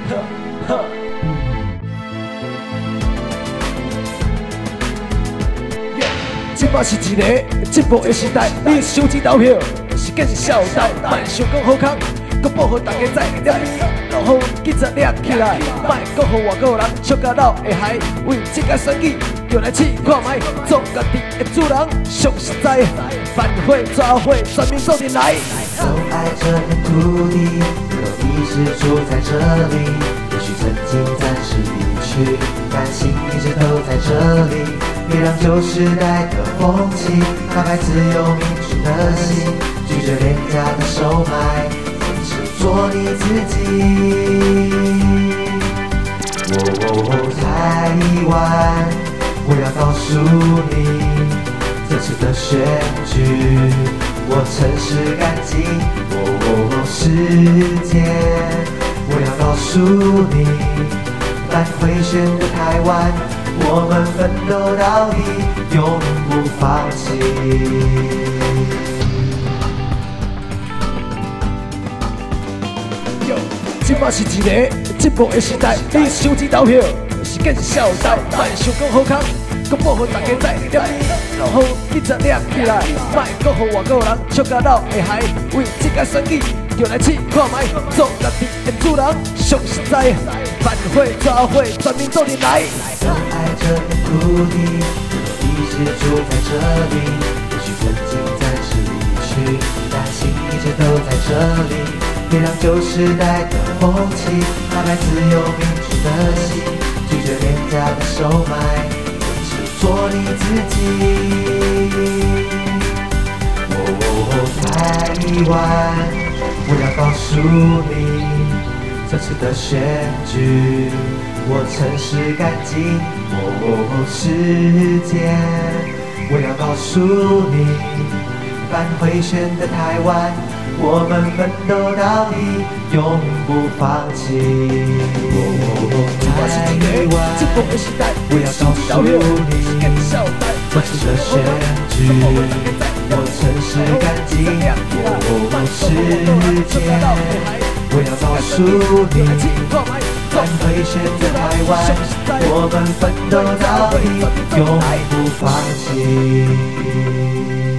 即摆是一个进步的时代，你手指投票是建设孝代，莫想讲好康，搁保护大家在念落好记者抓起来，莫搁互外国人笑甲老会害。为这个选举，就来试看卖，做家己的主人上实在，反悔抓会全民做阵来。 都爱这片土地，有意识住在这里，也许曾经暂时离去，但心一直都在这里。别让旧时代的风气打败自由民主的心，拒绝廉价的售卖，坚持做你自己。太晚，我要告诉你，这次的选举我诚实干净。时间，我要告诉你，反贿选的台湾，我们奋斗到底，永不放弃。 即摆是一个进步的时代，你手指投票是建设孝代，莫想讲好康，搁保护大家在念落好记者抓起来，莫搁互外国人笑甲老会害。为这个选举，就来试看卖，做家己的主人上实在，反悔抓会全民做阵来。 都爱这片土地，有意识住在这里，也许曾经暂时离去，但心一直都在这里。别让旧时代的风气打败自由民主的心，拒绝廉价的售卖，坚持做你自己。太晚，我要告诉你，这次的选举我诚实干净。时间，我要告诉你，反贿选的台湾，我们奋斗到底，永不放弃。太晚，我要告诉你，这次的选举我诚实干净。时间，我要告诉你，反贿选的台湾，我们奋斗到底，永不放弃。